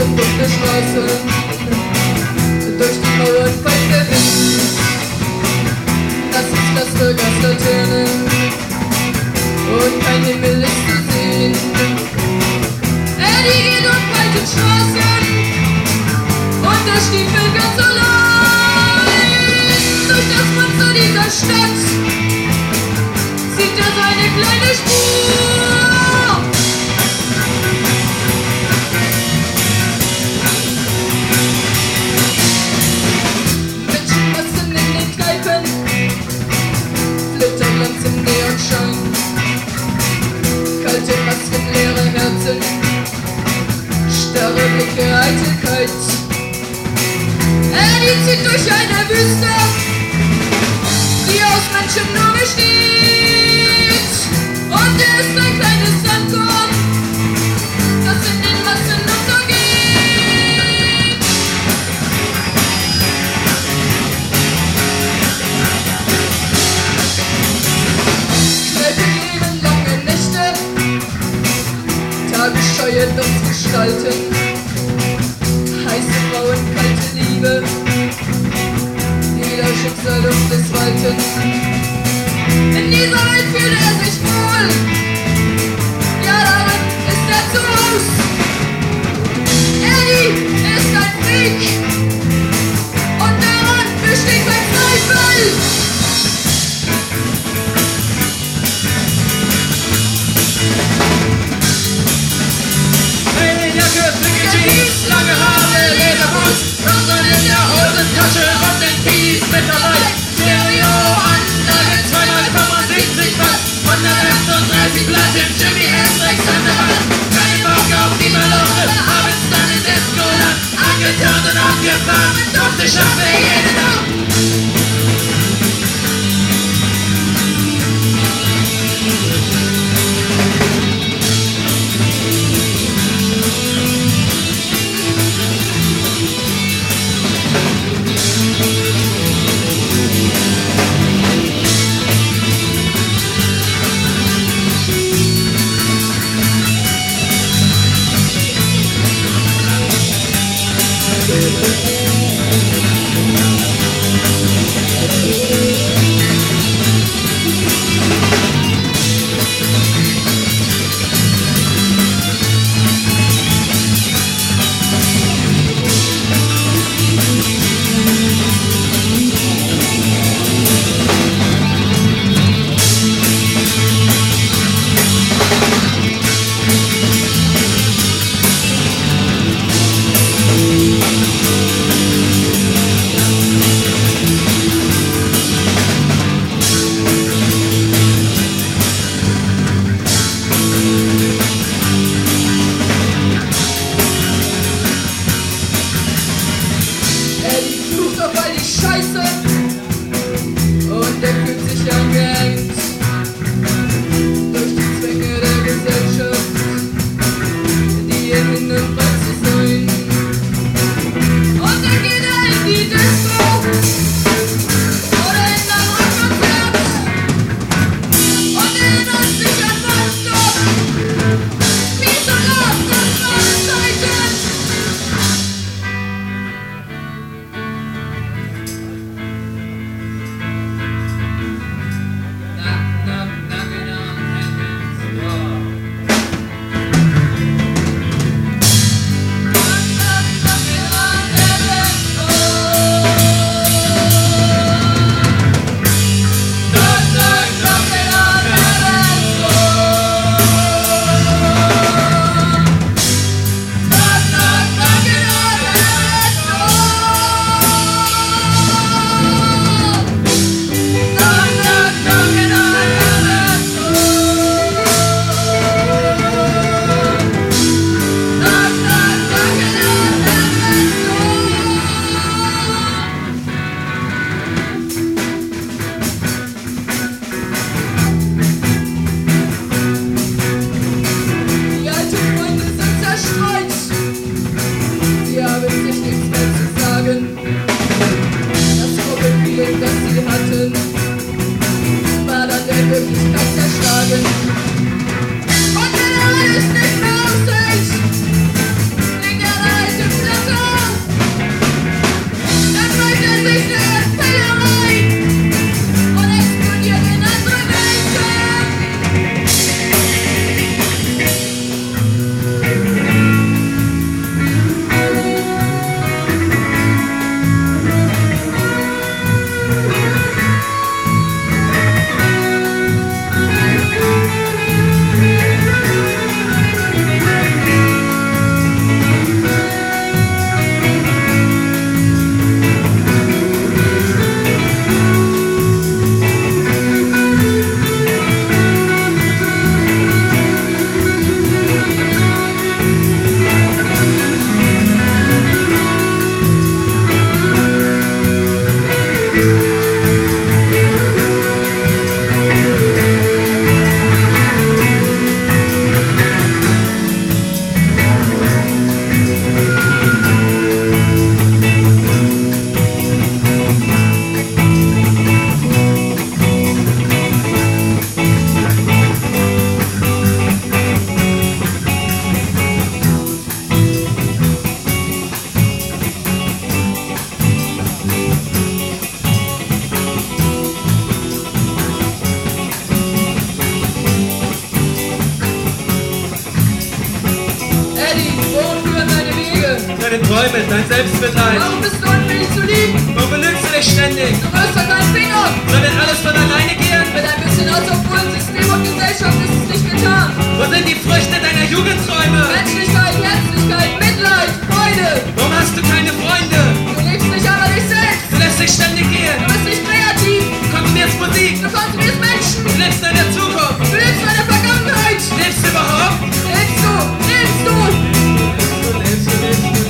sind dunkle Straßen, durch die Mauern pfeift der Wind. Das ist Laster, Gaslaternen und kein Himmel ist zu sehen. Eddie geht auf weiten Straßen und der Stiefel ganz allein. Durch das Monster dieser Stadt zieht er seine kleine Spur. Menschenmassen in den Kneipen, Flitterglanz im Neonschein, kalte Masken, leere Herzen, starre Blicke, Eitelkeit. Eddie zieht durch eine Wüste, die aus Menschen nur besteht. Und er ist ein kleines Sandkorn, das in den Massen untergeht. Kneipen leben lange Nächte, Tagesscheue Duftgestalten, heiße Frauen, kalte Liebe, jeder Schicksal und des Waltens. In dieser Welt fühlt er sich wohl, ja, darin ist er zu Haus. Eddie ist ein Freak und daran besteht kein Zweifel. Eine Jacke, dicke Jeans, lange Haare, Lederboots, Rosen in der Hosentasche und den Kies mit dabei. Stereoanlage, 2x75 Watt, 138 Platten, Jimi Hendrix an der Wand. Kein Bock auf die Ballone, abends dann in Disco-Land, angeturnt und abgefahren, mit Duft, ich schaffe jeden Abend. Träumen, dein Selbstmitleid. Warum bist du unfähig zu lieben? Warum belügst du dich ständig? Du rührst doch keinen Finger. Soll denn alles von alleine gehen? Mit ein bisschen Autopol, System und Gesellschaft ist es nicht getan. Wo sind die Früchte deiner Jugendträume? Menschlichkeit, Herzlichkeit, Mitleid, Freude. Warum hast du keine Freunde? Du lebst nicht aber dich selbst. Du lässt dich ständig gehen. Du bist nicht kreativ. Du konsumierst Musik. Du konsumierst Menschen. Du lebst in der Zukunft. Du lebst in der Vergangenheit. Lebst du überhaupt? Lebst du? Lebst du? Lebst du.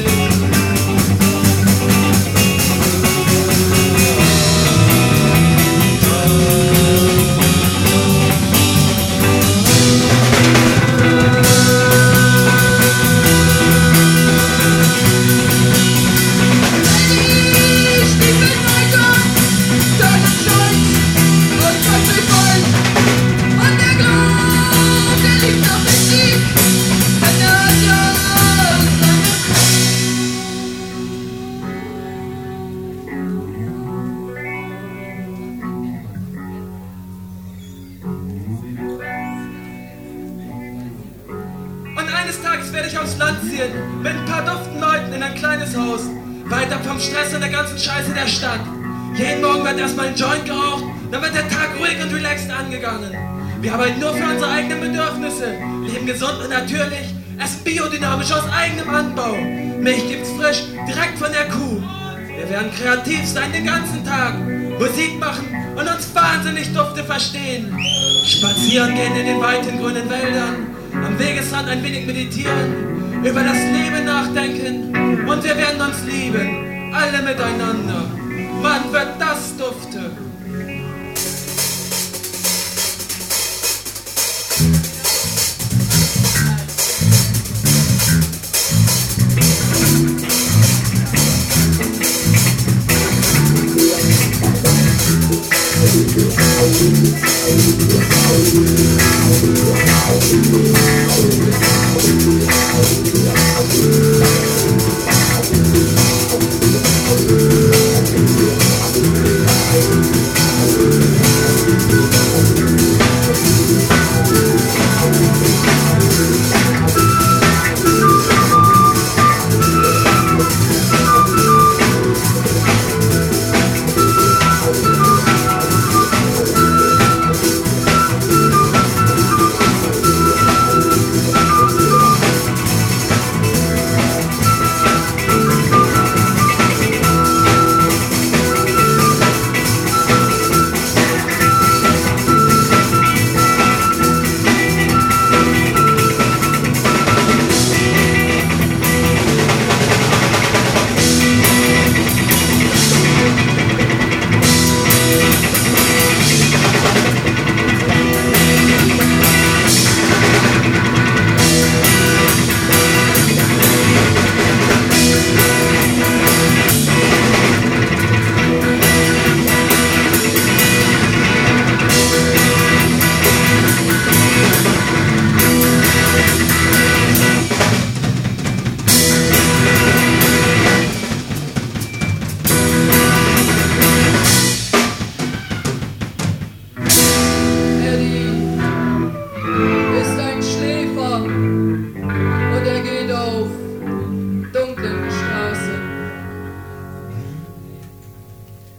Eines Tages werde ich aufs Land ziehen, mit ein paar duften Leuten in ein kleines Haus, weit ab vom Stress und der ganzen Scheiße der Stadt. Jeden Morgen wird erstmal ein Joint geraucht, dann wird der Tag ruhig und relaxed angegangen. Wir arbeiten nur für unsere eigenen Bedürfnisse, leben gesund und natürlich, essen biodynamisch aus eigenem Anbau. Milch gibt's frisch, direkt von der Kuh. Wir werden kreativ sein den ganzen Tag, Musik machen und uns wahnsinnig dufte verstehen. Spazieren gehen in den weiten grünen Wäldern, am Wegesrand ein wenig meditieren, über das Leben nachdenken und wir werden uns lieben, alle miteinander. Wann wird das dufte?